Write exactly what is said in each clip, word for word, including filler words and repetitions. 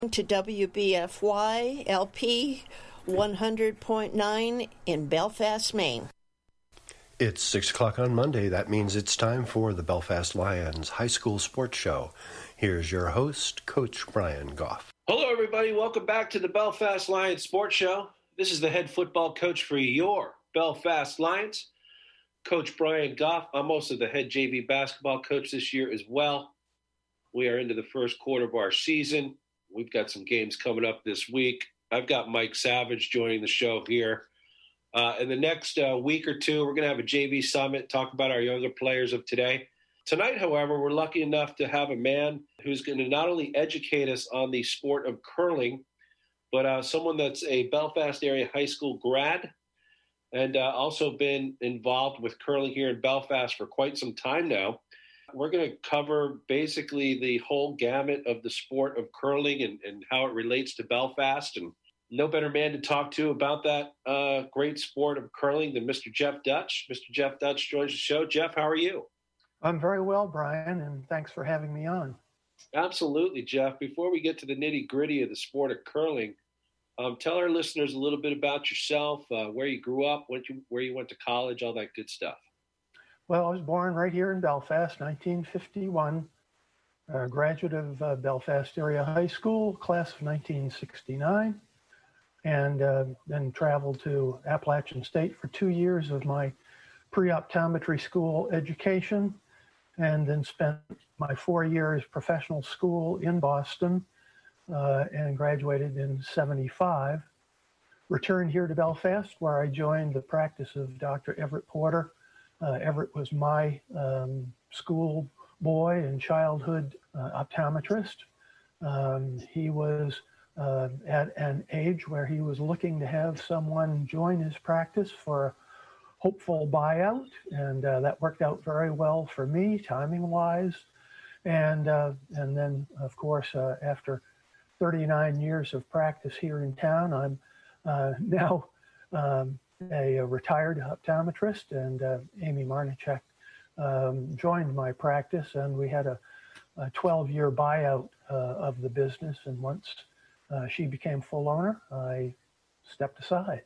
To W B F Y L P one hundred point nine in Belfast, Maine. It's six o'clock on Monday. That means it's time for the Belfast Lions High School Sports Show. Here's your host, Coach Brian Goff. Hello, everybody. Welcome back to the Belfast Lions Sports Show. This is the head football coach for your Belfast Lions, Coach Brian Goff. I'm also the head J V basketball coach this year as well. We are into the first quarter of our season. We've got some games coming up this week. I've got Mike Savage joining the show here. Uh, in the next uh, week or two, we're going to have a J V summit, talk about our younger players of today. Tonight, however, we're lucky enough to have a man who's going to not only educate us on the sport of curling, but uh, someone that's a Belfast area high school grad and uh, also been involved with curling here in Belfast for quite some time now. We're going to cover basically the whole gamut of the sport of curling and, and how it relates to Belfast. And no better man to talk to about that uh, great sport of curling than Mister Jeff Dutch. Mister Jeff Dutch joins the show. Jeff, how are you? I'm very well, Brian, and thanks for having me on. Absolutely, Jeff. Before we get to the nitty-gritty of the sport of curling, um, tell our listeners a little bit about yourself, uh, where you grew up, went you, where you went to college, all that good stuff. Well, I was born right here in Belfast, nineteen fifty-one, a graduate of uh, Belfast Area High School, class of nineteen sixty-nine, and uh, then traveled to Appalachian State for two years of my pre-optometry school education, and then spent my four years professional school in Boston uh, and graduated in seventy-five. Returned here to Belfast, where I joined the practice of Doctor Everett Porter. Uh, Everett was my um, school boy and childhood uh, optometrist. Um, he was uh, at an age where he was looking to have someone join his practice for a hopeful buyout, and uh, that worked out very well for me, timing-wise. And uh, and then, of course, uh, after thirty-nine years of practice here in town, I'm uh, now um, a, a retired optometrist, and uh, Amy Marnichek um, joined my practice, and we had a twelve-year buyout uh, of the business, and once uh, she became full owner, I stepped aside.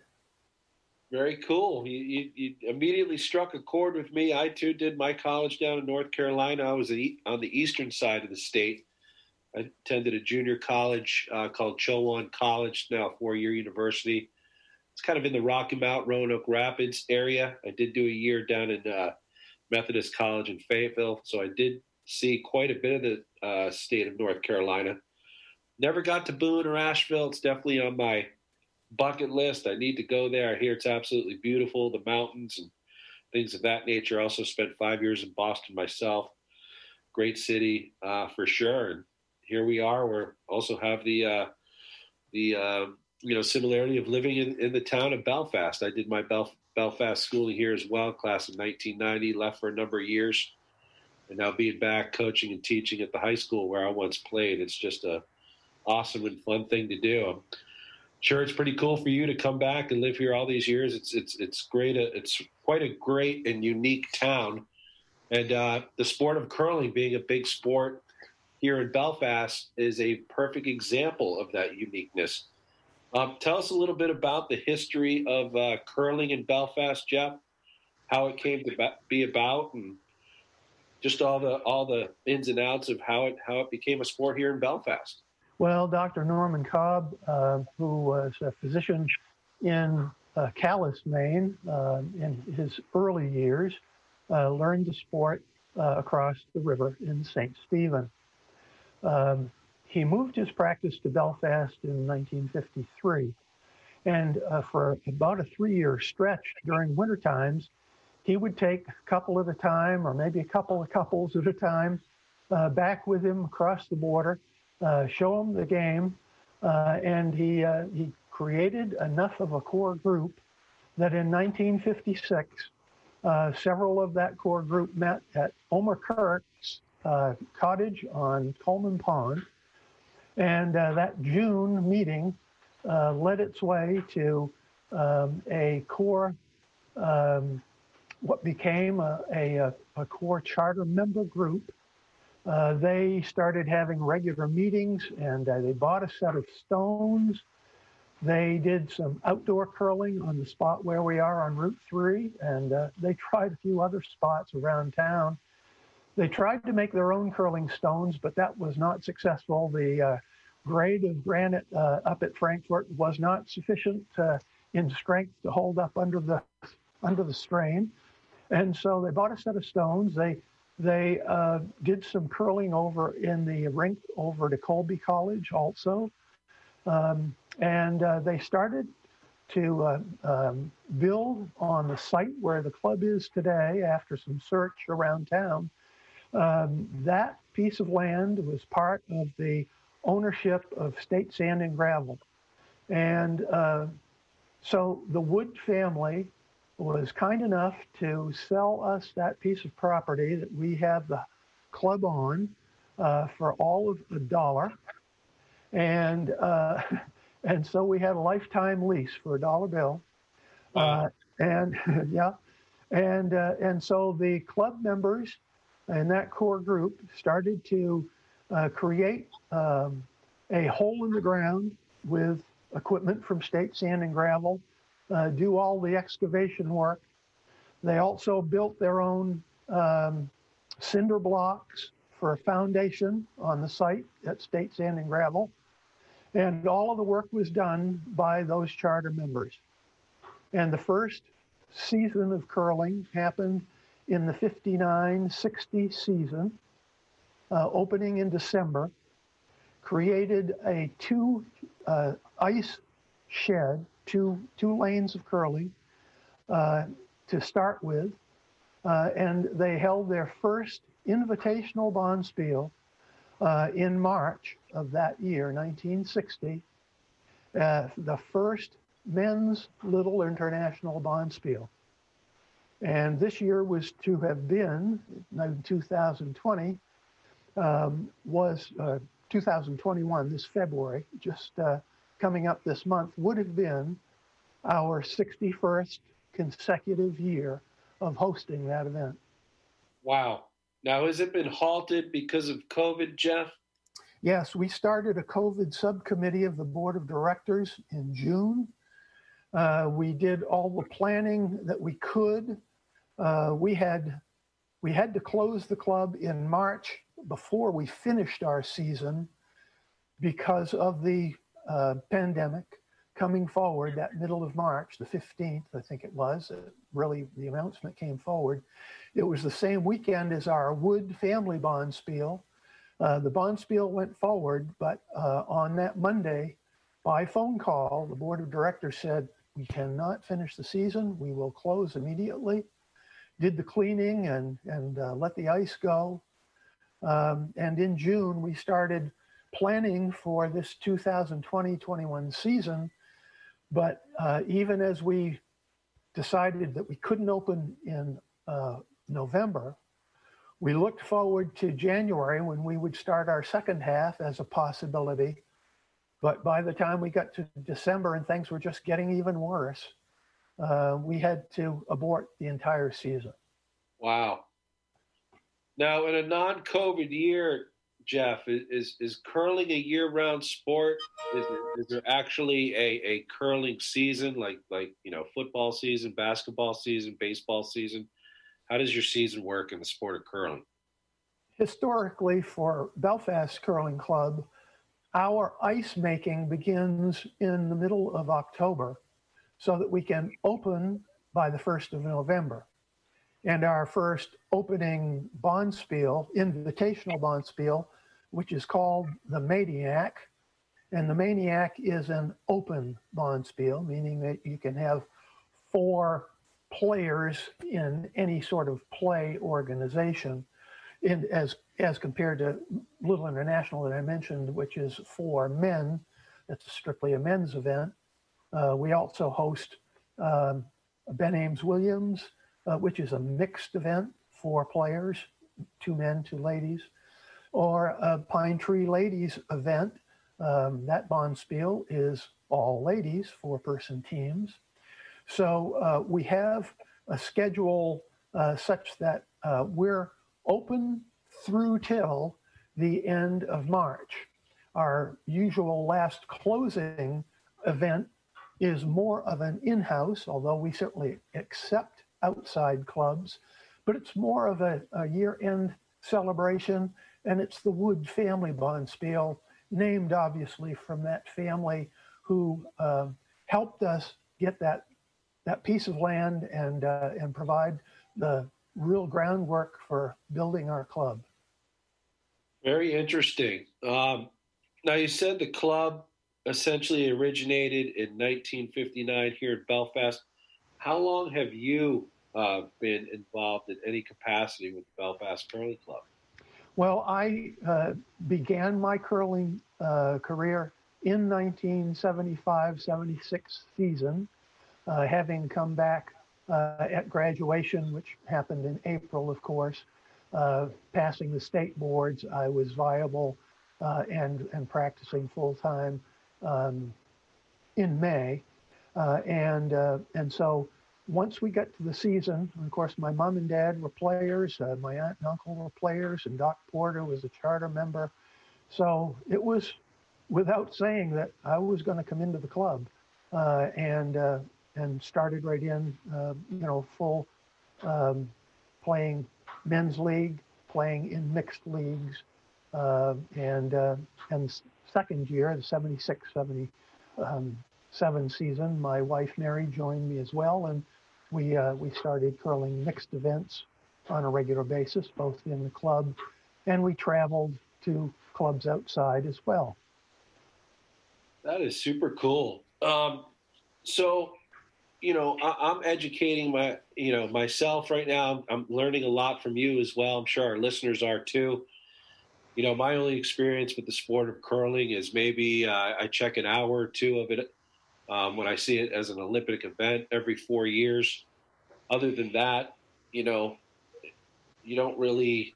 Very cool. You, you, you immediately struck a chord with me. I, too, did my college down in North Carolina. I was on the eastern side of the state. I attended a junior college uh, called Chowan College, now a four-year university. It's kind of in the Rocky Mount, Roanoke Rapids area. I did do a year down in uh, Methodist College in Fayetteville, so I did see quite a bit of the uh, state of North Carolina. Never got to Boone or Asheville. It's definitely on my bucket list. I need to go there. I hear it's absolutely beautiful, the mountains and things of that nature. I also spent five years in Boston myself. Great city uh, for sure. And here we are. We also have the uh, the uh, you know similarity of living in, in the town of Belfast. I did my Belf- Belfast schooling here as well, class of nineteen ninety, left for a number of years. And now being back coaching and teaching at the high school where I once played, it's just a awesome and fun thing to do. I'm sure it's pretty cool for you to come back and live here all these years. It's it's it's great. It's quite a great and unique town. And uh, the sport of curling being a big sport here in Belfast is a perfect example of that uniqueness. Um, tell us a little bit about the history of uh, curling in Belfast, Jeff, how it came to be about, and just all the all the ins and outs of how it how it became a sport here in Belfast. Well, Doctor Norman Cobb, uh, who was a physician in uh, Calais, Maine, uh, in his early years, uh, learned the sport uh, across the river in Saint Stephen. Um, he moved his practice to Belfast in nineteen fifty-three, and uh, for about a three-year stretch during winter times, he would take a couple at a time, or maybe a couple of couples at a time, uh, back with him across the border, uh, show him the game, uh, and he uh, he created enough of a core group that in nineteen fifty-six, uh, several of that core group met at Omer Kirk's uh, cottage on Coleman Pond, and uh, that June meeting uh, led its way to um, a core um, what became a, a, a core charter member group Uh, they started having regular meetings, and uh, they bought a set of stones. They did some outdoor curling on the spot where we are on Route three, and uh, they tried a few other spots around town. They tried to make their own curling stones, but that was not successful. The uh, grade of granite uh, up at Frankfort was not sufficient uh, in strength to hold up under the under the strain, and so they bought a set of stones. They they uh, did some curling over in the rink over to Colby College also, um, and uh, they started to uh, um, build on the site where the club is today after some search around town. Um, that piece of land was part of the ownership of State Sand and Gravel. And uh, so the Wood family was kind enough to sell us that piece of property that we have the club on uh, for all of a dollar. And, uh, and so we had a lifetime lease for a dollar bill. Wow. Uh, and yeah, and, uh, and so the club members and that core group started to uh, create um, a hole in the ground with equipment from State Sand and Gravel, uh, do all the excavation work. They also built their own um, cinder blocks for a foundation on the site at State Sand and Gravel. And all of the work was done by those charter members. And the first season of curling happened in the fifty-nine sixty season, uh, opening in December, created a two uh, ice shed, two, two lanes of curling uh, to start with. Uh, and they held their first invitational bonspiel uh, in March of that year, nineteen sixty, uh, the first men's Little International bonspiel. And this year was to have been, in two thousand twenty, um, was uh, two thousand twenty-one, this February, just uh, coming up this month, would have been our sixty-first consecutive year of hosting that event. Wow. Now, has it been halted because of COVID, Jeff? Yes, we started a COVID subcommittee of the board of directors in June. Uh, we did all the planning that we could. Uh, we had we had to close the club in March before we finished our season because of the uh, pandemic coming forward that middle of March, the fifteenth, I think it was. Uh, really, the announcement came forward. It was the same weekend as our Wood family bonspiel. Uh, the bonspiel went forward, but uh, on that Monday, by phone call, the board of directors said, we cannot finish the season. We will close immediately. Did the cleaning and, and uh, let the ice go. Um, and in June, we started planning for this two thousand twenty twenty-one season. But uh, even as we decided that we couldn't open in uh, November, we looked forward to January when we would start our second half as a possibility. But by the time we got to December and things were just getting even worse, uh, we had to abort the entire season. Wow. Now, in a non-COVID year, Jeff, is is curling a year-round sport? Is there, is there actually a, a curling season, like like you know, football season, basketball season, baseball season? How does your season work in the sport of curling? Historically, for Belfast Curling Club, our ice making begins in the middle of October so that we can open by the first of November. And our first opening bonspiel, invitational bonspiel, which is called the Maniac. And the Maniac is an open bonspiel, meaning that you can have four players in any sort of play organization, in, as, as compared to Little International that I mentioned, which is for men. That's strictly a men's event. Uh, we also host um, Ben Ames Williams, uh, which is a mixed event for players, two men, two ladies, or a Pine Tree Ladies event. Um, that bonspiel is all ladies, four-person teams. So uh, we have a schedule uh, such that uh, we're open through till the end of March. Our usual last closing event is more of an in-house, although we certainly accept outside clubs, but it's more of a, a year-end celebration, and it's the Wood Family Bonspiel, named obviously from that family who uh, helped us get that that piece of land and uh, and provide the real groundwork for building our club. Very interesting. Um, now, you said the club essentially originated in nineteen fifty-nine here in Belfast. How long have you uh, been involved in any capacity with the Belfast Curling Club? Well, I uh, began my curling uh, career in nineteen seventy-five seventy-six season, uh, having come back uh, at graduation, which happened in April, of course. Uh, passing the state boards, I was viable uh, and, and practicing full-time um, in May. Uh, and, uh, and so once we got to the season, of course, my mom and dad were players, uh, my aunt and uncle were players, and Doc Porter was a charter member. So it was without saying that I was going to come into the club, uh, and uh, and started right in, uh, you know, full um, playing men's league, playing in mixed leagues, uh, and uh, and second year, the seventy-six seventy-seven season, my wife Mary joined me as well, and we uh, we started curling mixed events on a regular basis, both in the club, and we traveled to clubs outside as well. That is super cool. Um, so, you know, I, I'm educating my, you know, myself right now. I'm, I'm learning a lot from you as well. I'm sure our listeners are too. You know, my only experience with the sport of curling is maybe uh, I check an hour or two of it um, when I see it as an Olympic event every four years. Other than that, you know, you don't really,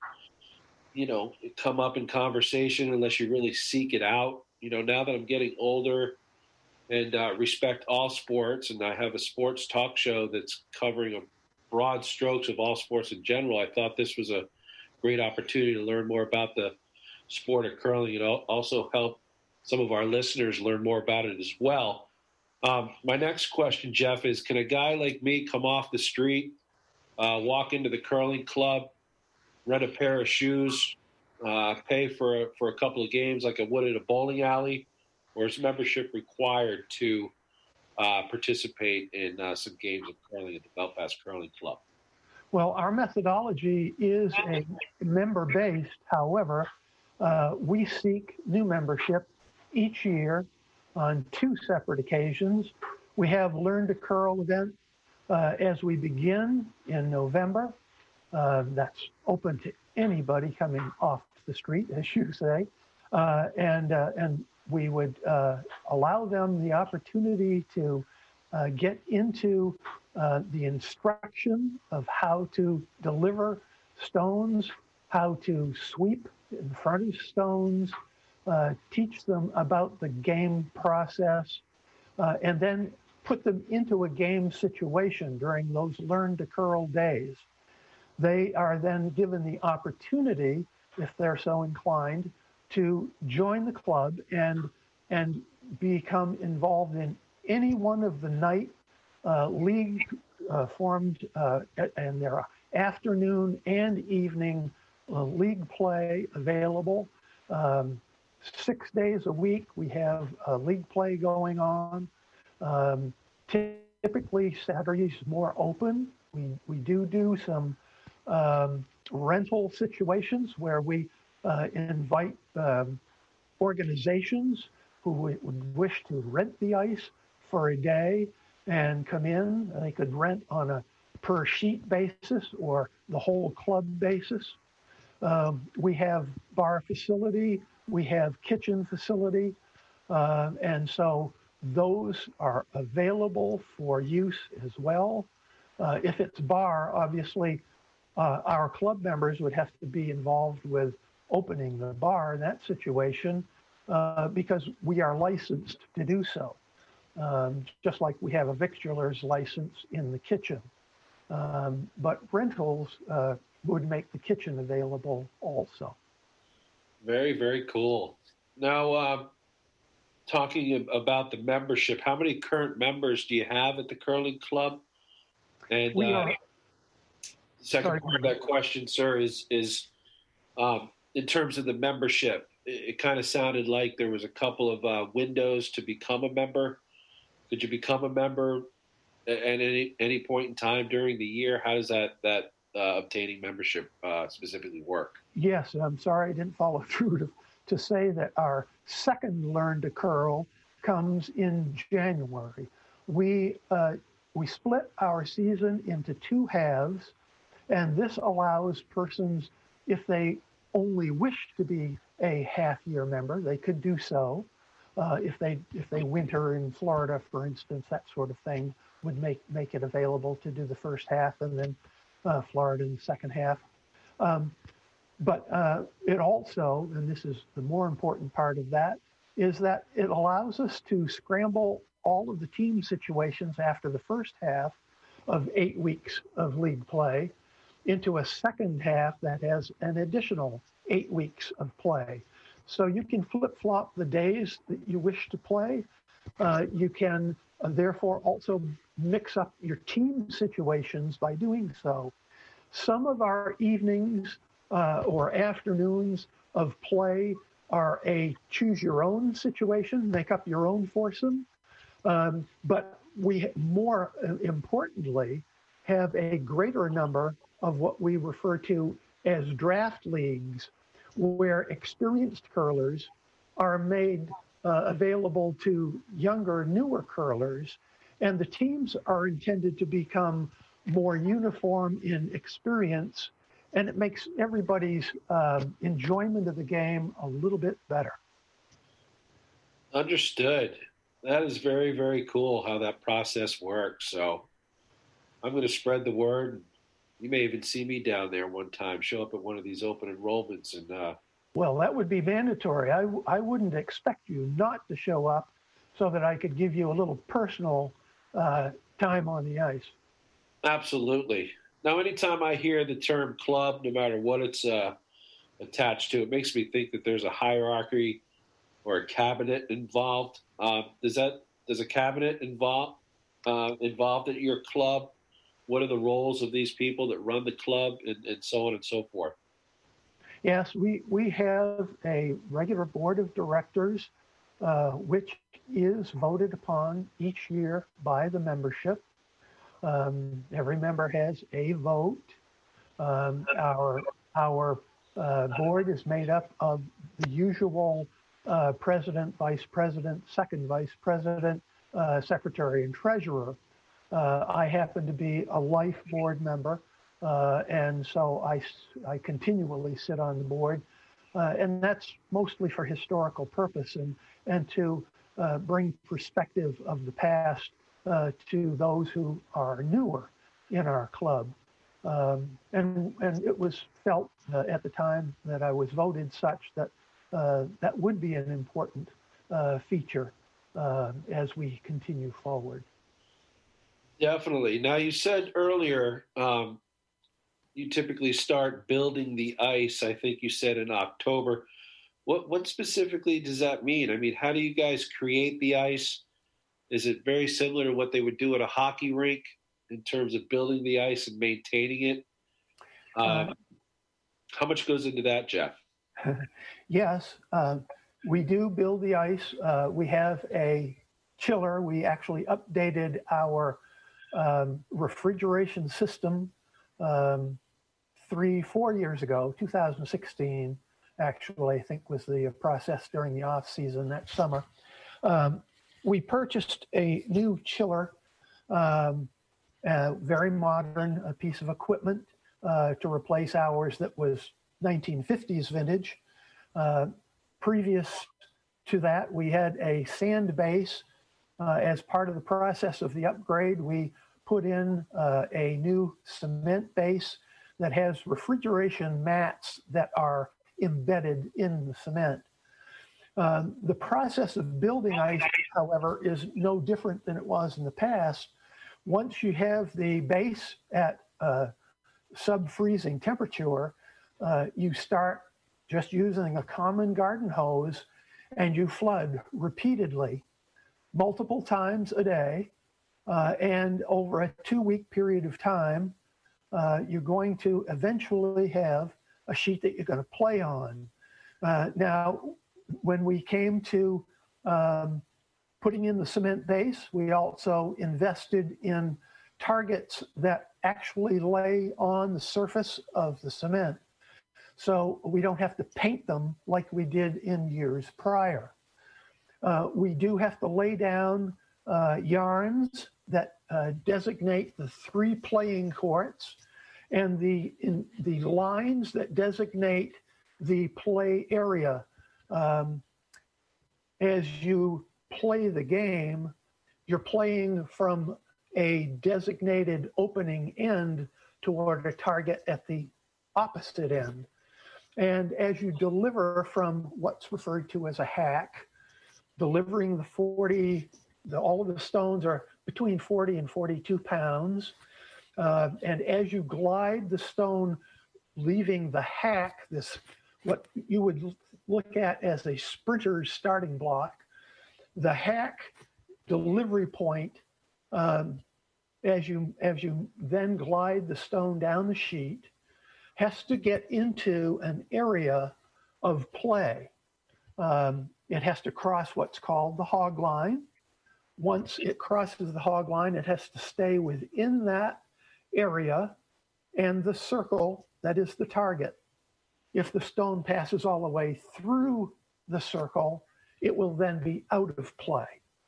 you know, come up in conversation unless you really seek it out. You know, now that I'm getting older and uh, respect all sports, and I have a sports talk show that's covering a broad strokes of all sports in general, I thought this was a great opportunity to learn more about the sport of curling and also help some of our listeners learn more about it as well. Um, my next question, Jeff, is can a guy like me come off the street, uh, walk into the curling club, rent a pair of shoes, uh, pay for a, for a couple of games like I would at a bowling alley, or is membership required to uh, participate in uh, some games of curling at the Belfast Curling Club? Well, our methodology is a member-based. However, uh, we seek new membership each year on two separate occasions. We have Learn to Curl event uh, as we begin in November. Uh, that's open to anybody coming off the street, as you say, uh, and uh, and we would uh, allow them the opportunity to uh, get into uh, the instruction of how to deliver stones, how to sweep in front of stones, uh, teach them about the game process, uh, and then put them into a game situation during those Learn to Curl days. They are then given the opportunity, if they're so inclined, to join the club and and become involved in any one of the night uh, league uh, formed, uh, and there are afternoon and evening uh, league play available. Um, six days a week, we have uh, league play going on. Um, typically, Saturdays more open. We we do do some um, rental situations where we uh, invite um, organizations who would wish to rent the ice for a day and come in. They could rent on a per sheet basis or the whole club basis. Um, we have bar facility, we have kitchen facility, uh, and so those are available for use as well. Uh, if it's bar, obviously, uh, our club members would have to be involved with opening the bar in that situation uh, because we are licensed to do so, um, just like we have a victualer's license in the kitchen. Um, but rentals uh, would make the kitchen available also. Very, very cool. Now, uh, talking about the membership, how many current members do you have at the curling club? And We uh, are, second sorry. part of that question, sir, is is um, in terms of the membership. It, it kind of sounded like there was a couple of uh, windows to become a member. Could you become a member at any any point in time during the year? How does that that uh, obtaining membership uh, specifically work? Yes, I'm sorry I didn't follow through to, to say that our second Learn to Curl comes in January. We, uh, we split our season into two halves, and this allows persons, if they only wish to be a half-year member, they could do so. Uh, if they if they winter in Florida, for instance, that sort of thing would make, make it available to do the first half and then uh, Florida in the second half. Um, But uh, it also, and this is the more important part of that, is that it allows us to scramble all of the team situations after the first half of eight weeks of league play into a second half that has an additional eight weeks of play. So you can flip-flop the days that you wish to play. Uh, you can uh, therefore also mix up your team situations by doing so. Some of our evenings Uh, or afternoons of play are a choose your own situation, make up your own foursome. Um, but we more importantly have a greater number of what we refer to as draft leagues, where experienced curlers are made uh, available to younger, newer curlers, and the teams are intended to become more uniform in experience. And it makes everybody's uh, enjoyment of the game a little bit better. Understood. That is very, very cool how that process works. So I'm going to spread the word. You may even see me down there one time, show up at one of these open enrollments. And uh, well, that would be mandatory. I, I wouldn't expect you not to show up so that I could give you a little personal uh, time on the ice. Absolutely. Now, anytime I hear the term club, no matter what it's uh, attached to, it makes me think that there's a hierarchy or a cabinet involved. Uh, does that does a cabinet involve uh, involved at your club? What are the roles of these people that run the club, and, and so on and so forth? Yes, we we have a regular board of directors, uh, which is voted upon each year by the membership. Um, every member has a vote. Um, our our uh, board is made up of the usual uh, president, vice president, second vice president, uh, secretary, and treasurer. Uh, I happen to be a life board member, uh, and so I, I continually sit on the board, uh, and that's mostly for historical purpose and, and to uh, bring perspective of the past Uh, to those who are newer in our club. Um, and, and it was felt uh, at the time that I was voted such that uh, that would be an important uh, feature uh, as we continue forward. Definitely. Now, you said earlier um, you typically start building the ice, I think you said in October. What, what specifically does that mean? I mean, how do you guys create the ice? Is it very similar to what they would do at a hockey rink in terms of building the ice and maintaining it? Um, uh, how much goes into that, Jeff? Yes, uh, we do build the ice. Uh, we have a chiller. We actually updated our um, refrigeration system um, three, four years ago, two thousand sixteen, actually, I think was the process during the off season that summer. Um, We purchased a new chiller, um, a very modern a piece of equipment uh, to replace ours that was nineteen fifties vintage. Uh, previous to that, we had a sand base. Uh, as part of the process of the upgrade, we put in uh, a new cement base that has refrigeration mats that are embedded in the cement. Um, the process of building ice, however, is no different than it was in the past. Once you have the base at uh, sub-freezing temperature, uh, you start just using a common garden hose and you flood repeatedly, multiple times a day. Uh, and over a two-week period of time, uh, you're going to eventually have a sheet that you're going to play on. Uh, now, when we came to um, putting in the cement base, we also invested in targets that actually lay on the surface of the cement, so we don't have to paint them like we did in years prior. Uh, we do have to lay down uh, yarns that uh, designate the three playing courts and the, in, the lines that designate the play area. Um, as you play the game, you're playing from a designated opening end toward a target at the opposite end. And as you deliver from what's referred to as a hack, delivering the forty, the, all of the stones are between forty and forty-two pounds. Uh, and as you glide the stone, leaving the hack, this what you would look at as a sprinter's starting block, the hack delivery point, um, as you as you then glide the stone down the sheet, has to get into an area of play. Um, it has to cross what's called the hog line. Once it crosses the hog line, it has to stay within that area and the circle that is the target. If the stone passes all the way through the circle, it will then be out of play.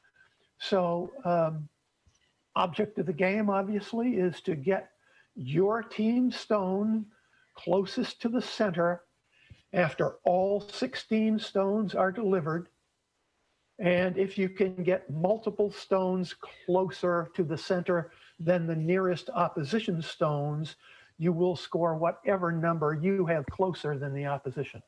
So, um, object of the game, obviously, is to get your team stone closest to the center after all sixteen stones are delivered. And if you can get multiple stones closer to the center than the nearest opposition stones, you will score whatever number you have closer than the opposition.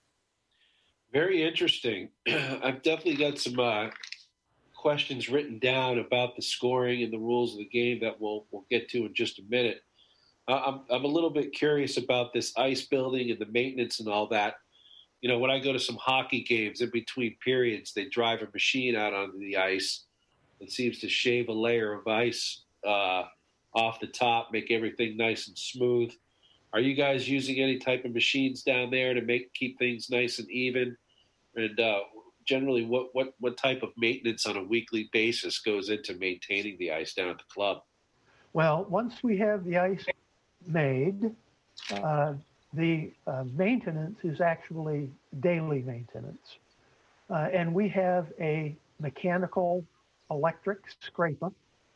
Very interesting. I've definitely got some uh, questions written down about the scoring and the rules of the game that we'll we'll get to in just a minute. Uh, I'm I'm a little bit curious about this ice building and the maintenance and all that. You know, when I go to some hockey games, in between periods, they drive a machine out onto the ice that seems to shave a layer of ice uh, off the top, make everything nice and smooth. Are you guys using any type of machines down there to make keep things nice and even? And uh, generally, what, what, what type of maintenance on a weekly basis goes into maintaining the ice down at the club? Well, once we have the ice made, uh, the uh, maintenance is actually daily maintenance. Uh, and we have a mechanical electric scraper.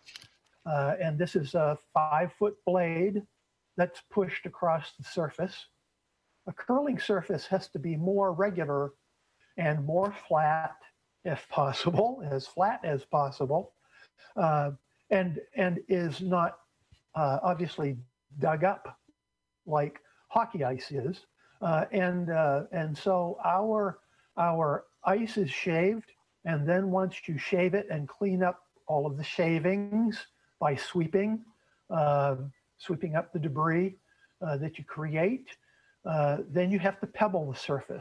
Uh, and this is a five-foot blade that's pushed across the surface. A curling surface has to be more regular and more flat, if possible, as flat as possible, uh, and, and is not uh, obviously dug up like hockey ice is. Uh, and, uh, and so our, our ice is shaved, and then once you shave it and clean up all of the shavings by sweeping, uh, sweeping up the debris uh, that you create, uh, then you have to pebble the surface.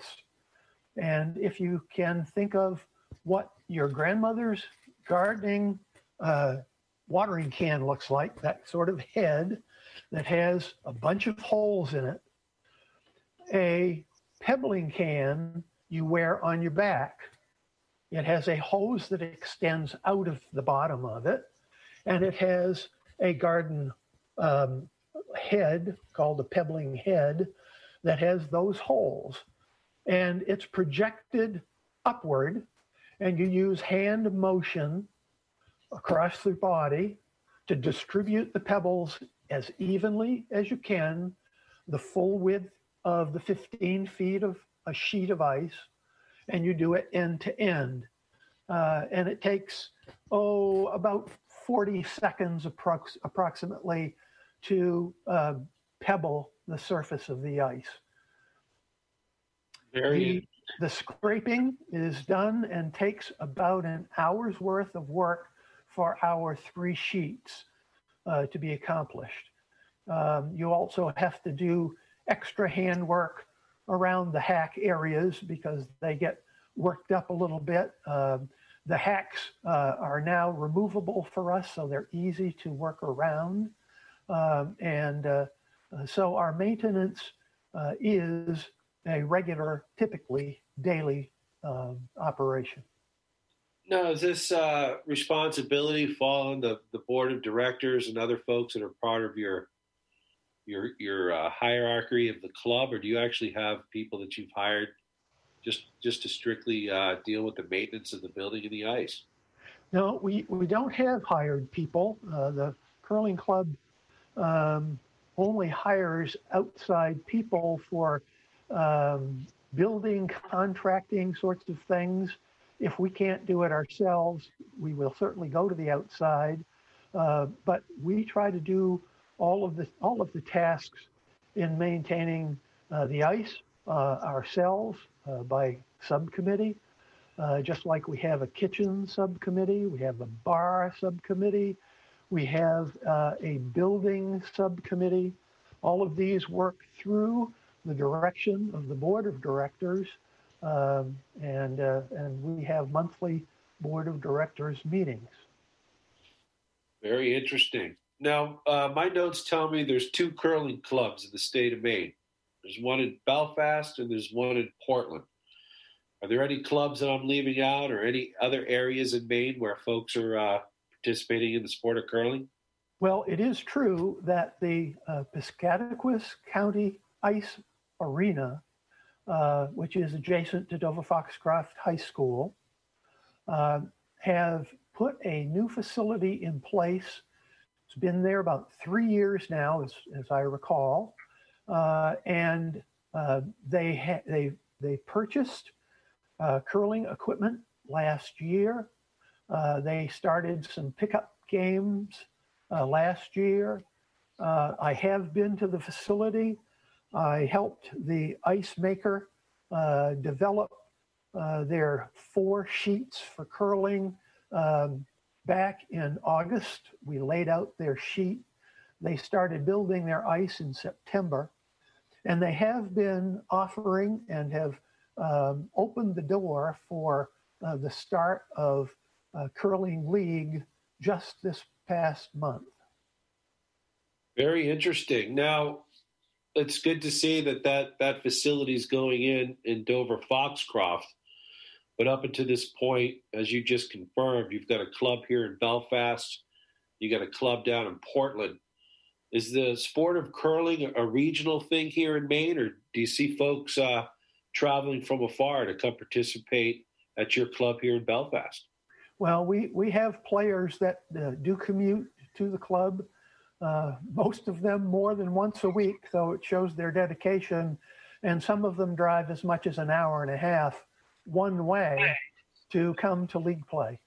And if you can think of what your grandmother's gardening uh, watering can looks like, that sort of head that has a bunch of holes in it, a pebbling can you wear on your back. It has a hose that extends out of the bottom of it, and it has a garden um, head called a pebbling head that has those holes. And it's projected upward, and you use hand motion across the body to distribute the pebbles as evenly as you can, the full width of the fifteen feet of a sheet of ice, and you do it end to end. Uh, and it takes, oh, about forty seconds approx- approximately to uh, pebble the surface of the ice. Very the, the scraping is done and takes about an hour's worth of work for our three sheets uh, to be accomplished. Um, you also have to do extra handwork around the hack areas because they get worked up a little bit. Uh, the hacks uh, are now removable for us, so they're easy to work around. Um, and uh, so our maintenance uh, is a regular, typically daily um, operation. Now, does this uh, responsibility fall on the, the board of directors and other folks that are part of your your your uh, hierarchy of the club, or do you actually have people that you've hired just just to strictly uh, deal with the maintenance of the building and the ice? No, we, we don't have hired people. Uh, the curling club um, only hires outside people for um, building, contracting sorts of things. If we can't do it ourselves, we will certainly go to the outside. Uh, but we try to do all of the all of the tasks in maintaining uh, the ice uh, ourselves uh, by subcommittee. Uh, just like we have a kitchen subcommittee, we have a bar subcommittee, we have uh, a building subcommittee. All of these work through the direction of the board of directors, um, and uh, and we have monthly board of directors meetings. Very interesting. Now, uh, my notes tell me there's two curling clubs in the state of Maine. There's one in Belfast and there's one in Portland. Are there any clubs that I'm leaving out or any other areas in Maine where folks are uh, participating in the sport of curling? Well, it is true that the uh, Piscataquis County Ice Arena, uh, which is adjacent to Dover Foxcroft High School, uh, have put a new facility in place. It's been there about three years now, as, as I recall, uh, and uh, they ha- they they purchased uh, curling equipment last year. Uh, they started some pickup games uh, last year. Uh, I have been to the facility. I helped the ice maker uh, develop uh, their four sheets for curling. Um, back in August, we laid out their sheet. They started building their ice in September, and they have been offering and have um, opened the door for uh, the start of a curling league just this past month. Very interesting. Now, it's good to see that that, that facility is going in in Dover Foxcroft. But up until this point, as you just confirmed, you've got a club here in Belfast. You got a club down in Portland. Is the sport of curling a regional thing here in Maine, or do you see folks uh, traveling from afar to come participate at your club here in Belfast? Well, we, we have players that uh, do commute to the club, uh, most of them more than once a week, so it shows their dedication. And some of them drive as much as an hour and a half one way to come to league play.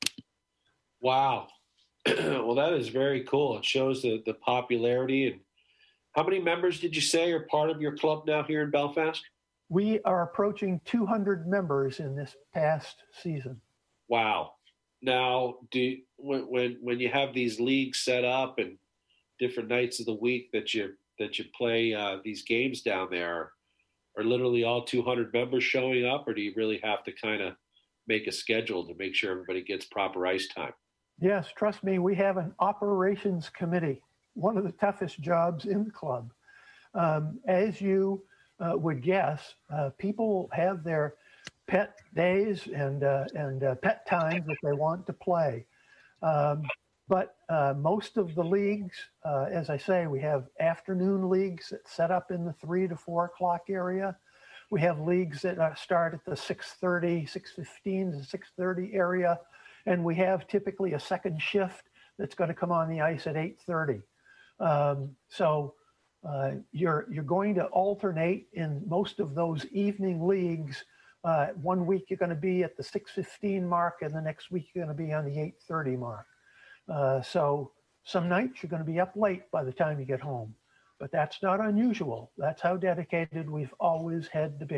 Wow. Well, that is very cool. It shows the, the popularity. And how many members did you say are part of your club now here in Belfast? We are approaching two hundred members in this past season. Wow. Now, do when when when you have these leagues set up and different nights of the week that you that you play uh, these games down there, are literally all two hundred members showing up, or do you really have to kind of make a schedule to make sure everybody gets proper ice time? Yes, trust me, we have an operations committee, one of the toughest jobs in the club. Um, as you uh, would guess, uh, people have their pet days and uh, and uh, pet times that they want to play. Um, but uh, most of the leagues, uh, as I say, we have afternoon leagues that set up in the three to four o'clock area. We have leagues that uh, start at the six thirty, six fifteen to six thirty area. And we have typically a second shift that's going to come on the ice at eight thirty. Um, so uh, you're, you're going to alternate in most of those evening leagues. Uh, one week you're going to be at the six fifteen mark, and the next week you're going to be on the eight thirty mark. Uh, so some nights you're going to be up late by the time you get home, but that's not unusual. That's how dedicated we've always had to be.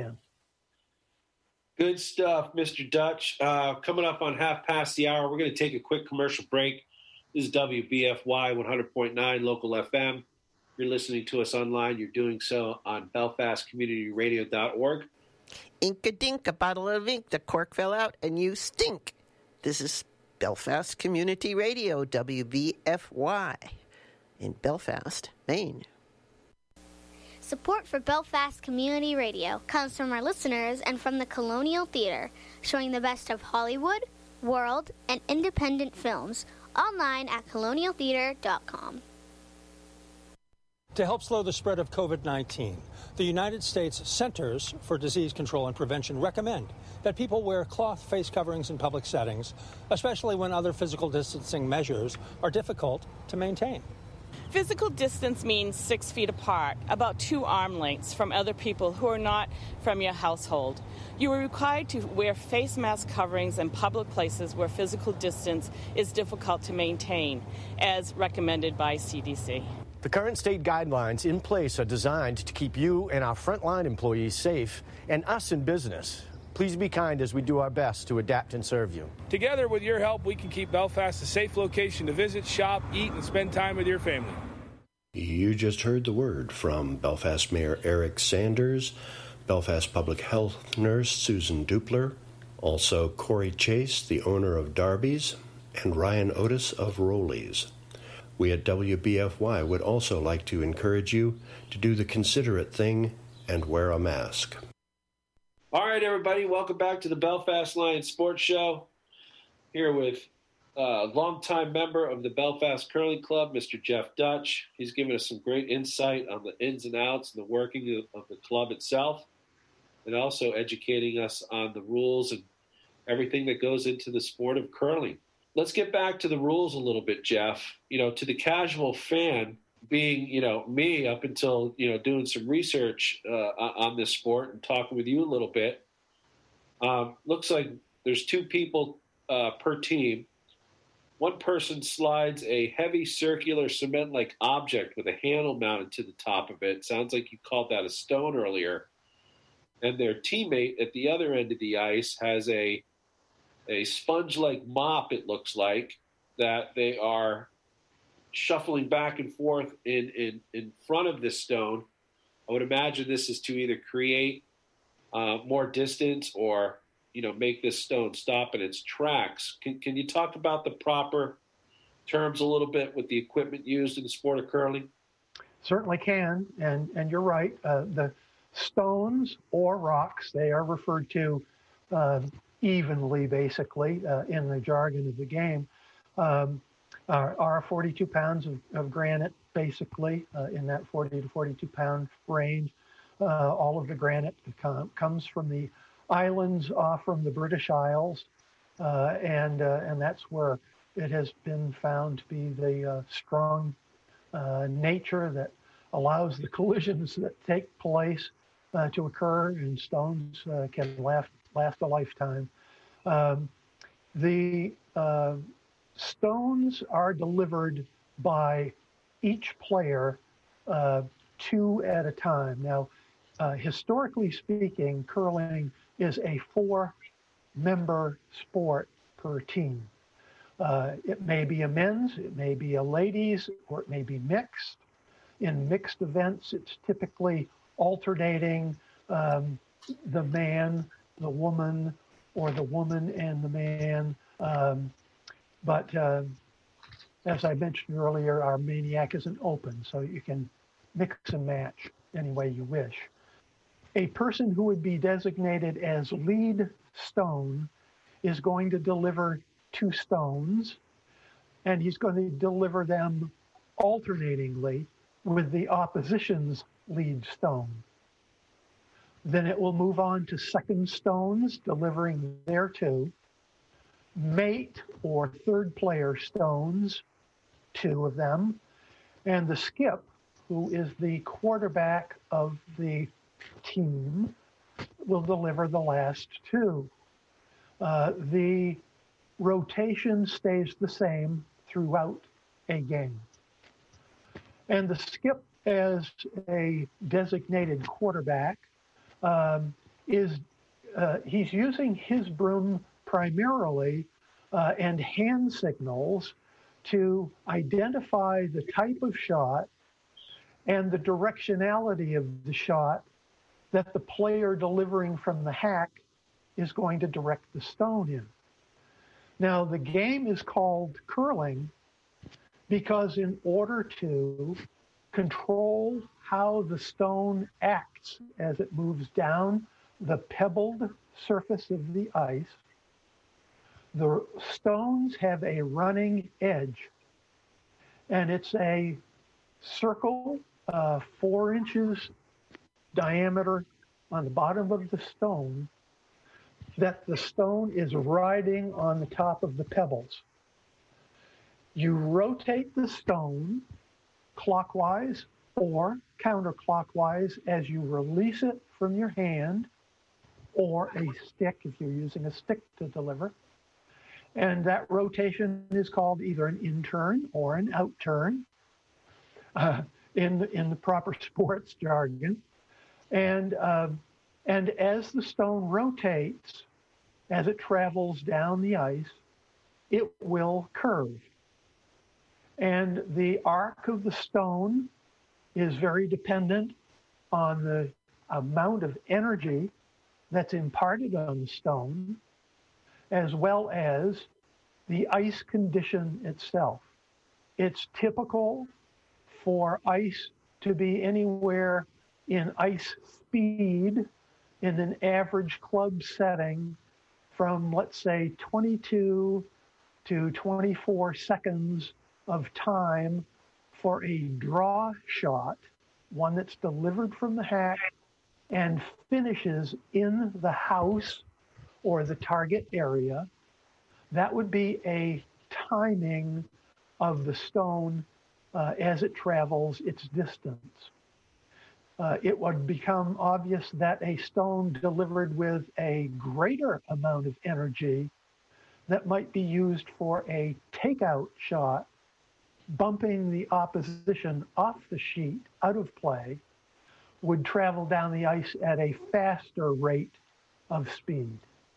Good stuff, Mister Dutch. Uh, coming up on half past the hour, we're going to take a quick commercial break. This is W B F Y one hundred point nine local F M. you're listening to us online, you're doing so on belfast community radio dot org. Ink-a-dink, a bottle of ink, the cork fell out, and you stink. This is Belfast Community Radio, W B F Y, in Belfast, Maine. Support for Belfast Community Radio comes from our listeners and from the Colonial Theatre, showing the best of Hollywood, world, and independent films, online at colonial theatre dot com. To help slow the spread of COVID nineteen, the United States Centers for Disease Control and Prevention recommend that people wear cloth face coverings in public settings, especially when other physical distancing measures are difficult to maintain. Physical distance means six feet apart, about two arm lengths from other people who are not from your household. You are required to wear face mask coverings in public places where physical distance is difficult to maintain, as recommended by C D C. The current state guidelines in place are designed to keep you and our frontline employees safe and us in business. Please be kind as we do our best to adapt and serve you. Together, with your help, we can keep Belfast a safe location to visit, shop, eat, and spend time with your family. You just heard the word from Belfast Mayor Eric Sanders, Belfast Public Health Nurse Susan Dupler, also Corey Chase, the owner of Darby's, and Ryan Otis of Rowley's. We at W B F Y would also like to encourage you to do the considerate thing and wear a mask. All right, everybody, welcome back to the Belfast Lions Sports Show. Here with a longtime member of the Belfast Curling Club, Mister Jeff Dutch. He's given us some great insight on the ins and outs and the working of the club itself, and also educating us on the rules and everything that goes into the sport of curling. Let's get back to the rules a little bit, Jeff. You know, to the casual fan, being, you know, me up until, you know, doing some research uh, on this sport and talking with you a little bit, um, looks like there's two people uh, per team. One person slides a heavy circular cement-like object with a handle mounted to the top of it. Sounds like you called that a stone earlier. And their teammate at the other end of the ice has a a sponge-like mop, it looks like, that they are shuffling back and forth in, in, in front of this stone. I would imagine this is to either create uh, more distance or, you know, make this stone stop in its tracks. Can, can you talk about the proper terms a little bit with the equipment used in the sport of curling? Certainly can, and, and you're right. Uh, the stones or rocks, they are referred to uh, evenly, basically, uh, in the jargon of the game, um, are, are forty-two pounds of, of granite, basically, uh, in that forty to forty-two pound range. Uh, all of the granite com- comes from the islands off from the British Isles, uh, and uh, and that's where it has been found to be the uh, strong uh, nature that allows the collisions that take place uh, to occur, and stones uh, can last last a lifetime. Um, the uh, stones are delivered by each player uh, two at a time. Now, uh, historically speaking, curling is a four-member sport per team. Uh, it may be a men's, it may be a ladies, or it may be mixed. In mixed events, it's typically alternating um, the man, the woman, or the woman and the man. Um, but uh, as I mentioned earlier, our Maniac isn't open, so you can mix and match any way you wish. A person who would be designated as lead stone is going to deliver two stones, and he's going to deliver them alternatingly with the opposition's lead stone. Then it will move on to second stones, delivering their two, mate or third player stones, two of them, and the skip, who is the quarterback of the team, will deliver the last two. Uh, the rotation stays the same throughout a game. And the skip, as a designated quarterback, um, is uh, he's using his broom primarily uh, and hand signals to identify the type of shot and the directionality of the shot that the player delivering from the hack is going to direct the stone in. Now, the game is called curling because in order to control how the stone acts as it moves down the pebbled surface of the ice, the stones have a running edge, and it's a circle uh, four inches diameter on the bottom of the stone that the stone is riding on the top of the pebbles. You rotate the stone clockwise or counterclockwise as you release it from your hand or a stick if you're using a stick to deliver. And that rotation is called either an in-turn or an out-turn uh, in, in the proper sports jargon. And, uh, and as the stone rotates, as it travels down the ice, it will curve. And the arc of the stone is very dependent on the amount of energy that's imparted on the stone, as well as the ice condition itself. It's typical for ice to be anywhere in ice speed in an average club setting from, let's say, twenty-two to twenty-four seconds of time for a draw shot, one that's delivered from the hack and finishes in the house or the target area. That would be a timing of the stone uh, as it travels its distance. Uh, it would become obvious that a stone delivered with a greater amount of energy that might be used for a takeout shot, bumping the opposition off the sheet out of play, would travel down the ice at a faster rate of speed.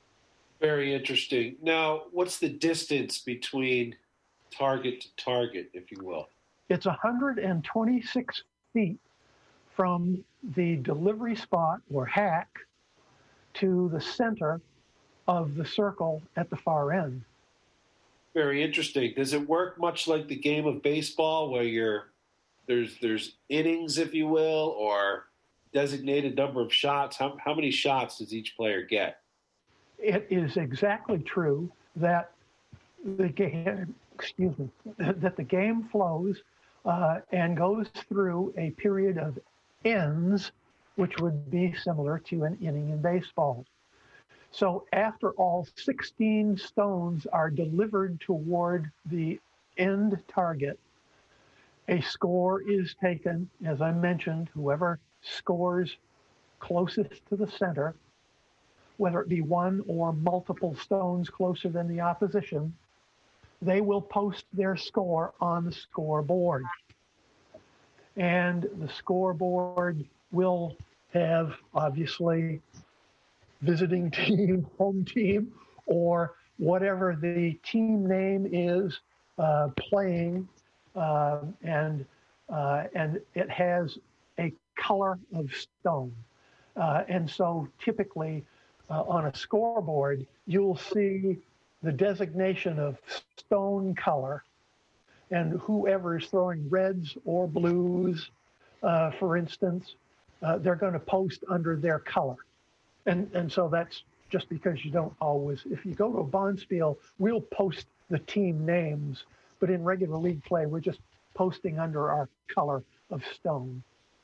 Very interesting. Now, what's the distance between target to target, if you will? It's one hundred twenty-six feet from the delivery spot or hack to the center of the circle at the far end. Very interesting. Does it work much like the game of baseball where you're there's there's innings, if you will, or designated number of shots? How, how many shots does each player get? It is exactly true that the game, excuse me, that the game flows uh, and goes through a period of ends, which would be similar to an inning in baseball. So after all sixteen stones are delivered toward the end target, a score is taken. As I mentioned, whoever scores closest to the center, whether it be one or multiple stones closer than the opposition, they will post their score on the scoreboard. And the scoreboard will have, obviously, visiting team, home team, or whatever the team name is uh, playing, uh, and uh, and it has a color of stone. Uh, and so typically uh, on a scoreboard, you'll see the designation of stone color, and whoever is throwing reds or blues, uh, for instance, uh, they're going to post under their color. And and so that's just because you don't always, if you go to a bonspiel, we'll post the team names, but in regular league play, we're just posting under our color of stone.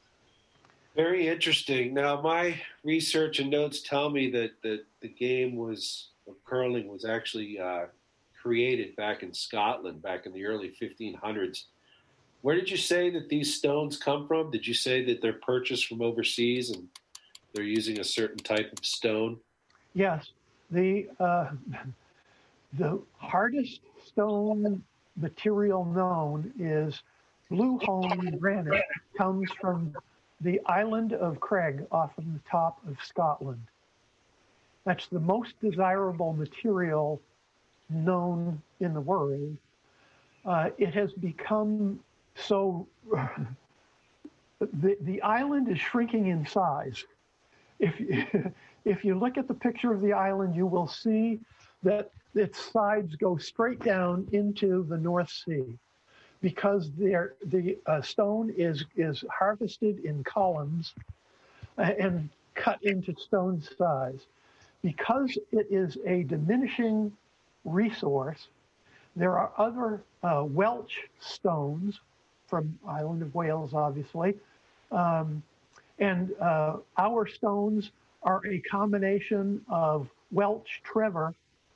Very interesting. Now, my research and notes tell me that the, the game was, of curling was actually uh, created back in Scotland, back in the early fifteen hundreds. Where did you say that these stones come from? Did you say that they're purchased from overseas and they're using a certain type of stone? Yes. The, uh, the hardest stone material known is Blue Hone granite. Comes from the island of Craig off of the top of Scotland. That's the most desirable material known in the world. Uh, it has become so the, the island is shrinking in size. If you, if you look at the picture of the island, you will see that its sides go straight down into the North Sea, because there, the uh, stone is, is harvested in columns uh, and cut into stone size. Because it is a diminishing resource, there are other uh, Welsh stones from island of Wales, obviously. Um, and uh, our stones are a combination of Welsh Trevor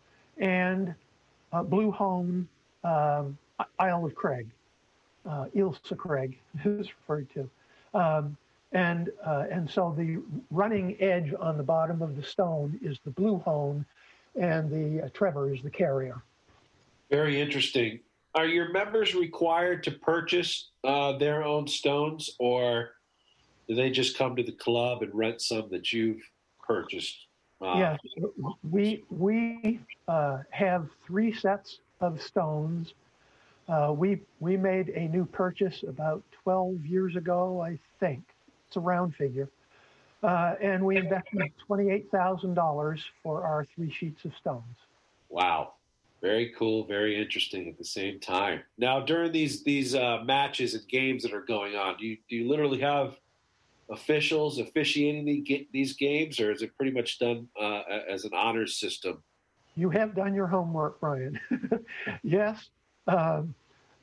and uh, Blue Hone um, Isle of Craig, uh, Ailsa Craig is referred to. Um, and, uh, and so the running edge on the bottom of the stone is the Blue Hone, and the uh, Trevor is the carrier. Very interesting. Are your members required to purchase uh, their own stones, or do they just come to the club and rent some that you've purchased? Uh, yeah, we we uh, have three sets of stones. Uh, we we made a new purchase about twelve years ago, I think. It's a round figure, uh, and we invested twenty-eight thousand dollars for our three sheets of stones. Wow. Very cool, very interesting at the same time. Now, during these these uh, matches and games that are going on, do you, do you literally have officials officiating the, these games, or is it pretty much done uh, as an honors system? You have done your homework, Brian. Yes, um,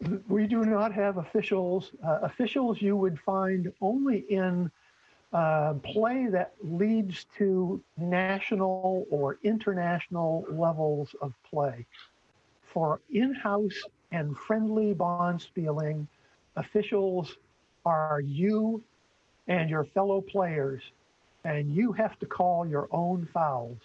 we do not have officials. Uh, officials you would find only in uh, play that leads to national or international levels of play. For in-house and friendly bondspieling, officials are you and your fellow players, and you have to call your own fouls.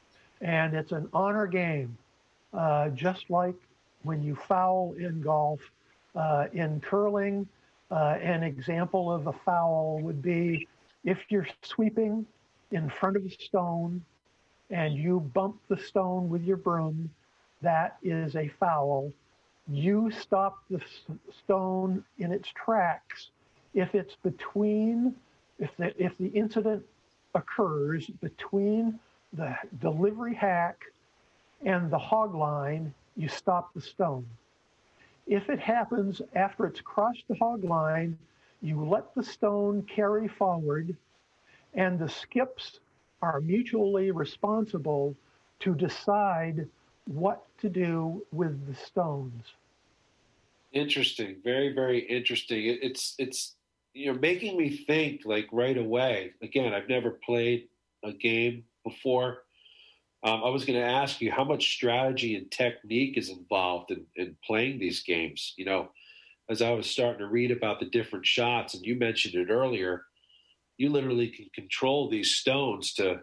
And it's an honor game, uh, just like when you foul in golf. Uh, in curling, uh, an example of a foul would be if you're sweeping in front of a stone and you bump the stone with your broom, that is a foul. You stop the stone in its tracks if it's between, if the, if the incident occurs between the delivery hack and the hog line, you stop the stone. If it happens after it's crossed the hog line, you let the stone carry forward, and the skips are mutually responsible to decide what to do with the stones. Interesting. Very, very interesting. It, it's, it's, you know, making me think like right away. Again, I've never played a game before. Um, I was going to ask you how much strategy and technique is involved in, in playing these games. You know, as I was starting to read about the different shots, and you mentioned it earlier, you literally can control these stones to,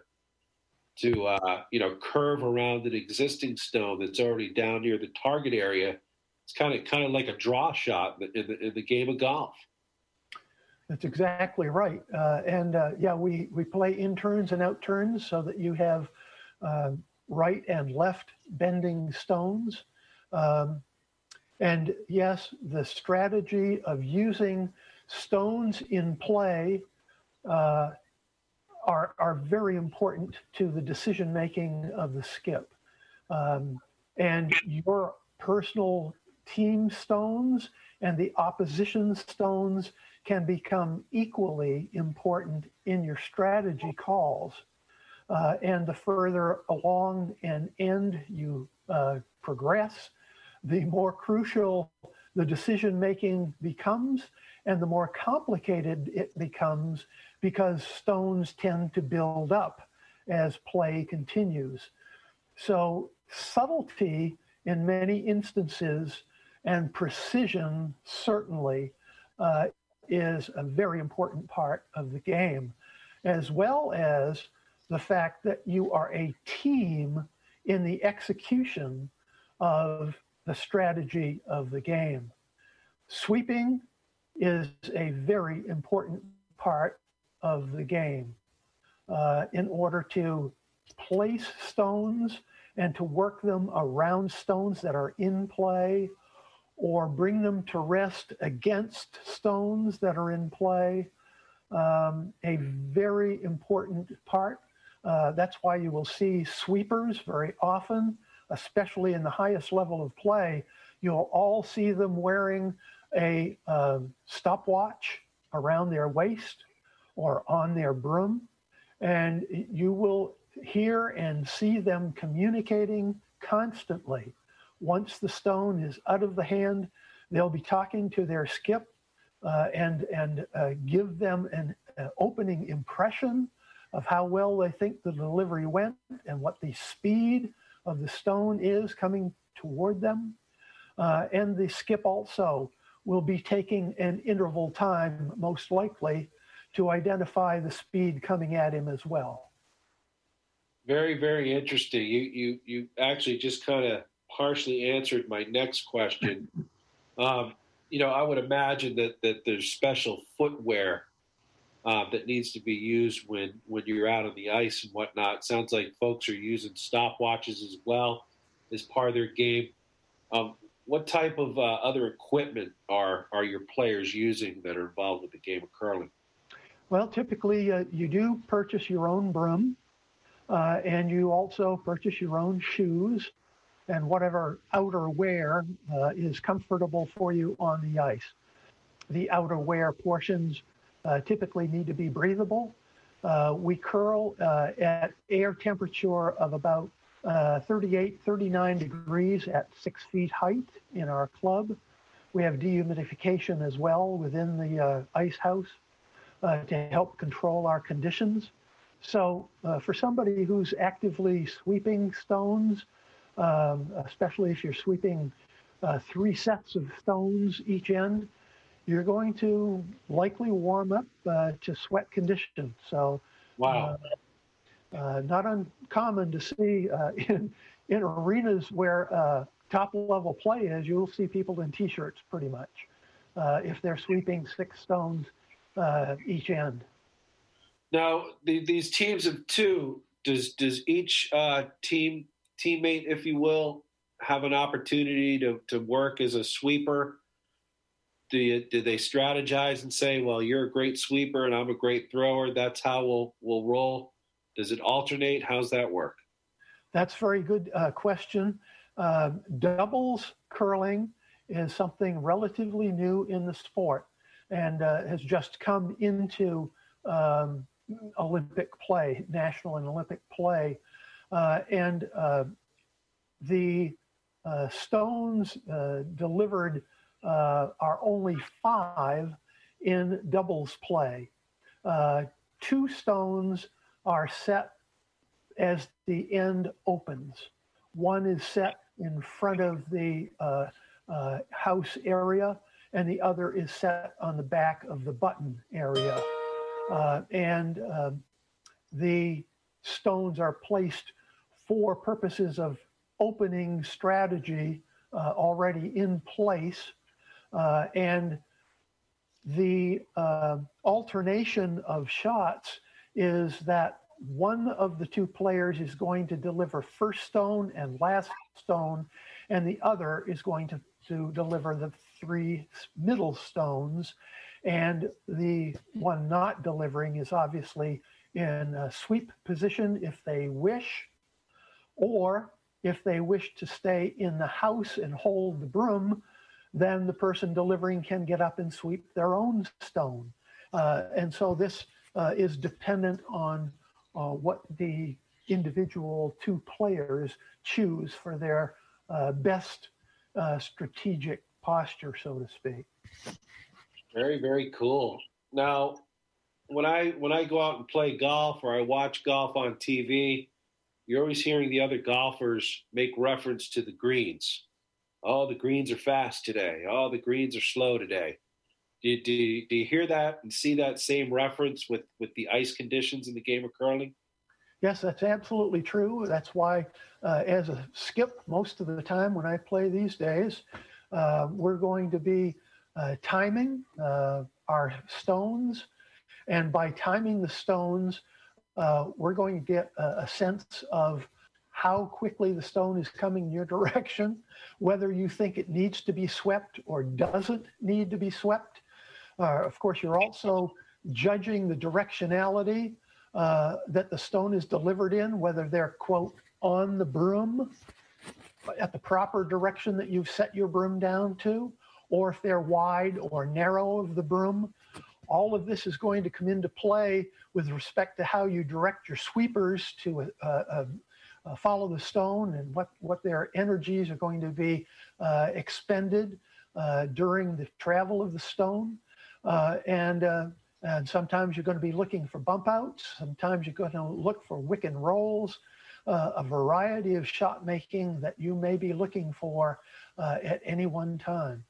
to uh, you know, curve around an existing stone that's already down near the target area. It's kind of kind of like a draw shot in the, in the game of golf. That's exactly right. Uh, and uh, yeah, we, we play in turns and out turns so that you have uh, right and left bending stones. Um, and yes, the strategy of using stones in play uh, are, are very important to the decision-making of the skip. Um, and your personal team stones and the opposition stones can become equally important in your strategy calls. Uh, and the further along an end you uh, progress, the more crucial the decision-making becomes and the more complicated it becomes, because stones tend to build up as play continues. So subtlety in many instances and precision certainly uh, is a very important part of the game, as well as the fact that you are a team in the execution of the strategy of the game. Sweeping is a very important part of the game. Uh, in order to place stones and to work them around stones that are in play, or bring them to rest against stones that are in play, um, a very important part. Uh, that's why you will see sweepers very often, especially in the highest level of play. You'll all see them wearing a uh, stopwatch around their waist or on their broom, and you will hear and see them communicating constantly. Once the stone is out of the hand, they'll be talking to their skip uh, and, and uh, give them an uh, opening impression of how well they think the delivery went and what the speed of the stone is coming toward them. Uh, and the skip also will be taking an interval time, most likely, to identify the speed coming at him as well. Very, very interesting. You you you actually just kind of partially answered my next question. um, you know, I would imagine that that there's special footwear uh, that needs to be used when when you're out on the ice and whatnot. Sounds like folks are using stopwatches as well as part of their game. Um, what type of uh, other equipment are are your players using that are involved with the game of curling? Well, typically uh, you do purchase your own broom, uh, and you also purchase your own shoes and whatever outerwear uh, is comfortable for you on the ice. The outerwear portions uh, typically need to be breathable. Uh, we curl uh, at air temperature of about uh, thirty-eight, thirty-nine degrees at six feet height in our club. We have dehumidification as well within the uh, ice house uh, to help control our conditions. So uh, for somebody who's actively sweeping stones, um, especially if you're sweeping uh, three sets of stones each end, you're going to likely warm up uh, to sweat conditions. So, wow, uh, uh, not uncommon to see uh, in in arenas where uh, top level play is. You'll see people in t-shirts pretty much uh, if they're sweeping six stones uh, each end. Now, the, these teams of two, does does each uh, team teammate, if you will, have an opportunity to to work as a sweeper? Do you, do they strategize and say, well, you're a great sweeper and I'm a great thrower, that's how we'll we'll roll? Does it alternate? How's that work? That's a very good uh, question. Uh, doubles curling is something relatively new in the sport and uh, has just come into um, Olympic play, national and Olympic play. Uh, and uh, the uh, stones uh, delivered Uh, are only five in doubles play. Uh, two stones are set as the end opens. One is set in front of the uh, uh, house area, and the other is set on the back of the button area. Uh, and uh, the stones are placed for purposes of opening strategy uh, already in place. Uh, and the uh, alternation of shots is that one of the two players is going to deliver first stone and last stone, and the other is going to, to deliver the three middle stones. And the one not delivering is obviously in a sweep position if they wish, or if they wish to stay in the house and hold the broom, then the person delivering can get up and sweep their own stone. Uh, and so this uh, is dependent on uh, what the individual two players choose for their uh, best uh, strategic posture, so to speak. Very, very cool. Now, when I when I go out and play golf or I watch golf on T V, you're always hearing the other golfers make reference to the greens. Oh, the greens are fast today. Oh, the greens are slow today. Do you, do you, do you hear that and see that same reference with, with the ice conditions in the game of curling? Yes, that's absolutely true. That's why, uh, as a skip, most of the time when I play these days, uh, we're going to be uh, timing uh, our stones. And by timing the stones, uh, we're going to get a, a sense of how quickly the stone is coming in your direction, whether you think it needs to be swept or doesn't need to be swept. Uh, of course, you're also judging the directionality uh, that the stone is delivered in, whether they're, quote, on the broom at the proper direction that you've set your broom down to, or if they're wide or narrow of the broom. All of this is going to come into play with respect to how you direct your sweepers to uh, uh, uh, follow the stone and what, what their energies are going to be uh, expended uh, during the travel of the stone. Uh, and, uh, and sometimes you're going to be looking for bump outs. Sometimes you're going to look for wick and rolls, uh, a variety of shot making that you may be looking for uh, at any one time.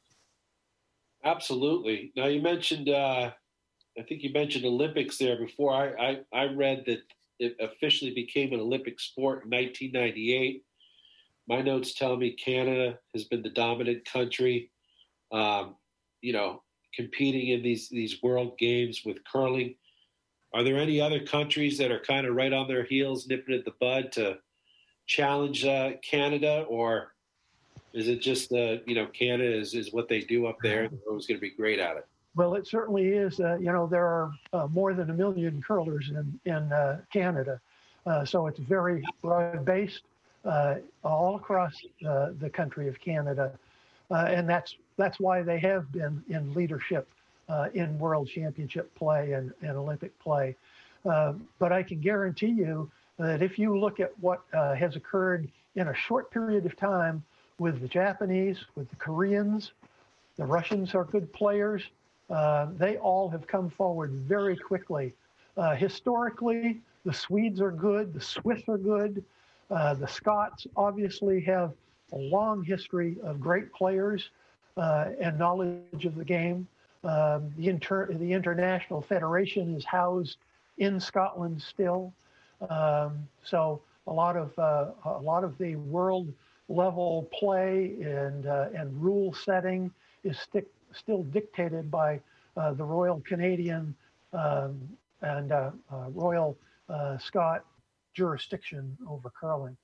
Absolutely. Now you mentioned, uh, I think you mentioned Olympics there before. I, I, I read that it officially became an Olympic sport in nineteen ninety-eight. My notes tell me Canada has been the dominant country, um, you know, competing in these, these world games with curling. Are there any other countries that are kind of right on their heels, nipping at the bud to challenge uh, Canada, or is it just, uh, you know, Canada is, is what they do up there? They're always going to be great at it. Well, it certainly is. Uh, you know, there are uh, more than a million curlers in, in uh, Canada. Uh, so it's very broad-based uh, all across uh, the country of Canada. Uh, and that's that's why they have been in leadership uh, in World Championship play and, and Olympic play. Uh, but I can guarantee you that if you look at what uh, has occurred in a short period of time with the Japanese, with the Koreans, the Russians are good players. Uh, they all have come forward very quickly. Uh, historically, the Swedes are good, the Swiss are good. Uh, the Scots obviously have a long history of great players uh, and knowledge of the game. Um, the, inter the International Federation is housed in Scotland still. Um, so a lot of uh, a lot of the world level play and uh, and rule setting is stick still dictated by uh, the Royal Canadian um, and uh, uh, Royal uh, Scot jurisdiction over curling.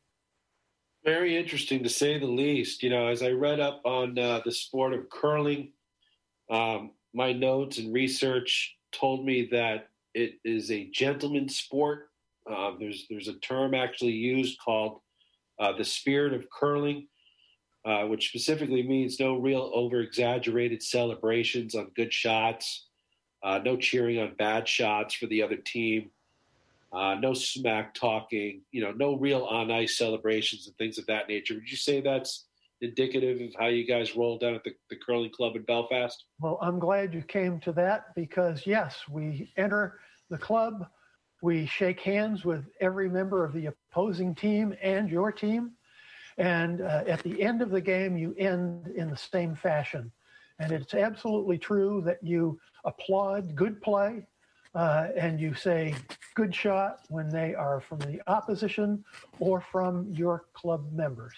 Very interesting, to say the least. You know, as I read up on uh, the sport of curling, um, my notes and research told me that it is a gentleman's sport. Uh, there's there's a term actually used called uh, the spirit of curling, Uh, which specifically means no real over-exaggerated celebrations on good shots, uh, no cheering on bad shots for the other team, uh, no smack talking, you know, no real on-ice celebrations and things of that nature. Would you say that's indicative of how you guys roll down at the, the curling club in Belfast? Well, I'm glad you came to that because, yes, we enter the club, we shake hands with every member of the opposing team and your team. And uh, at the end of the game, you end in the same fashion. And it's absolutely true that you applaud good play uh, and you say good shot when they are from the opposition or from your club members.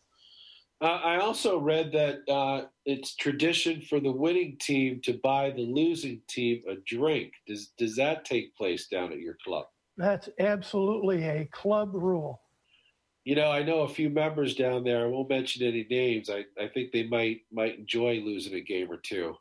Uh, I also read that uh, it's tradition for the winning team to buy the losing team a drink. Does, does that take place down at your club? That's absolutely a club rule. You know, I know a few members down there. I won't mention any names. I, I think they might might enjoy losing a game or two.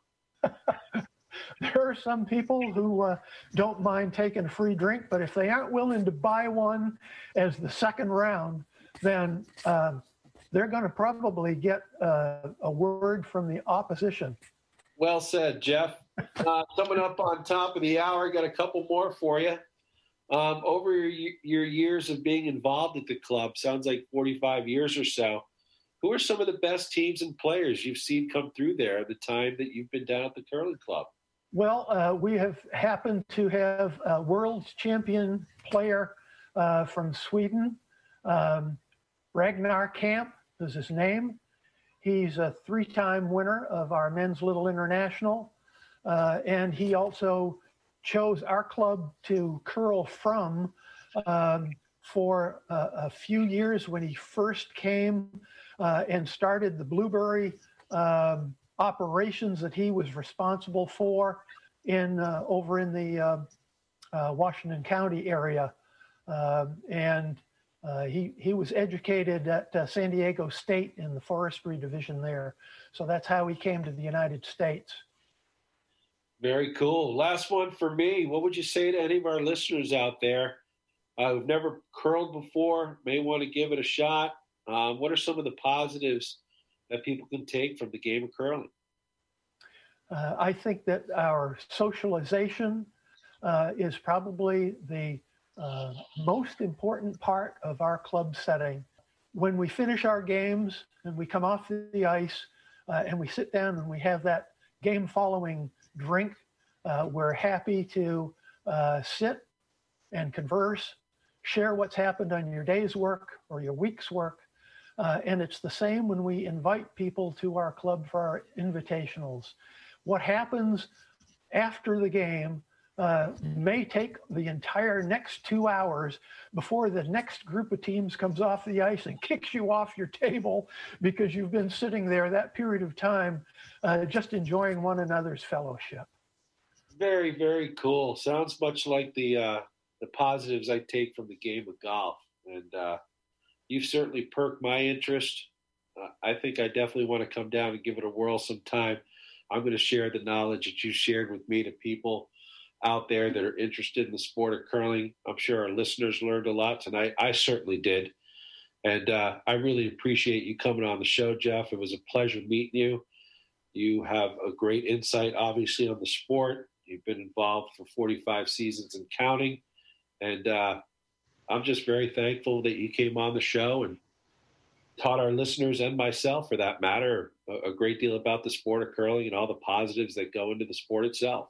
There are some people who uh, don't mind taking a free drink, but if they aren't willing to buy one as the second round, then uh, they're going to probably get uh, a word from the opposition. Well said, Jeff. Uh, coming up on top of the hour, got a couple more for you. Um, over your, your years of being involved at the club, sounds like forty-five years or so, who are some of the best teams and players you've seen come through there at the time that you've been down at the curling club? Well, uh, we have happened to have a world champion player uh, from Sweden. Um, Ragnar Kamp is his name. He's a three-time winner of our Men's Little International, uh, and he also chose our club to curl from um, for uh, a few years when he first came uh, and started the Blueberry um, operations that he was responsible for in uh, over in the uh, uh, Washington County area. Uh, and uh, he, he was educated at uh, San Diego State in the forestry division there. So that's how he came to the United States. Very cool. Last one for me. What would you say to any of our listeners out there uh, who've never curled before, may want to give it a shot? Um, what are some of the positives that people can take from the game of curling? Uh, I think that our socialization uh, is probably the uh, most important part of our club setting. When we finish our games and we come off the ice uh, and we sit down and we have that game following drink, uh, we're happy to uh, sit and converse, share what's happened on your day's work or your week's work. Uh, and it's the same when we invite people to our club for our invitationals. What happens after the game uh, may take the entire next two hours before the next group of teams comes off the ice and kicks you off your table because you've been sitting there that period of time uh, just enjoying one another's fellowship. Very, very cool. Sounds much like the uh, the positives I take from the game of golf. And uh, you've certainly perked my interest. Uh, I think I definitely want to come down and give it a whirl sometime. I'm going to share the knowledge that you shared with me to people out there that are interested in the sport of curling. I'm sure our listeners learned a lot tonight. I certainly did. And uh, I really appreciate you coming on the show, Jeff. It was a pleasure meeting you. You have a great insight, obviously, on the sport. You've been involved for forty-five seasons and counting. And uh, I'm just very thankful that you came on the show and taught our listeners and myself, for that matter, a, a great deal about the sport of curling and all the positives that go into the sport itself.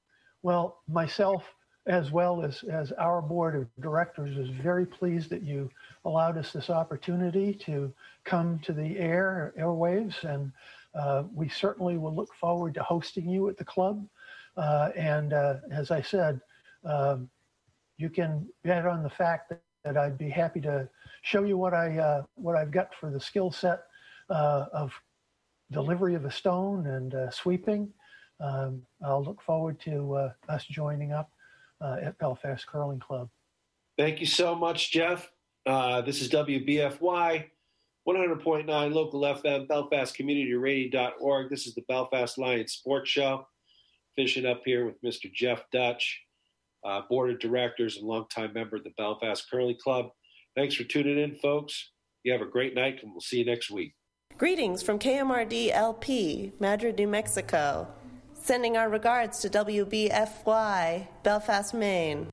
Well, myself, as well as, as our board of directors, is very pleased that you allowed us this opportunity to come to the air, airwaves, and uh, we certainly will look forward to hosting you at the club. Uh, and uh, as I said, um, you can bet on the fact that, that I'd be happy to show you what I uh, what I've got for the skill set uh, of delivery of a stone and uh, sweeping. Um, I'll look forward to uh, us joining up uh, at Belfast Curling Club. Thank you so much, Jeff. Uh, this is W B F Y, one hundred point nine local F M, Belfast Community Radio dot org. This is the Belfast Lions Sports Show. Finishing up here with Mister Jeff Dutch, uh, board of directors and longtime member of the Belfast Curling Club. Thanks for tuning in, folks. You have a great night, and we'll see you next week. Greetings from K M R D L P, Madrid, New Mexico. Sending our regards to W B F Y, Belfast, Maine.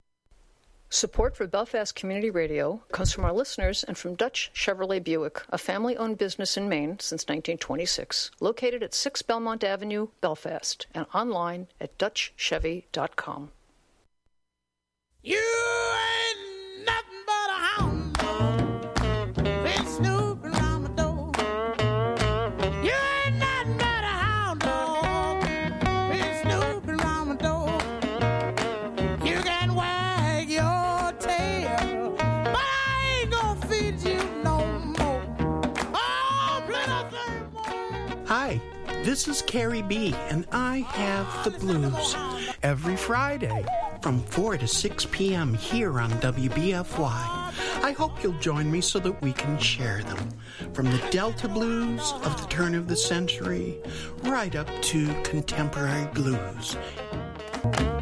Support for Belfast Community Radio comes from our listeners and from Dutch Chevrolet Buick, a family-owned business in Maine since nineteen twenty-six, located at six Belmont Avenue, Belfast, and online at dutch chevy dot com. You ain't nothing but a hound dog, been snooping around my door. You ain't nothing but a hound dog, been snooping around my door. You can wag your tail, but I ain't gonna feed you no more. Oh, plenty more. Hi, this is Carrie B, and I have the blues every Friday from four to six p.m. here on W B F Y. I hope you'll join me so that we can share them. From the Delta blues of the turn of the century, right up to contemporary blues.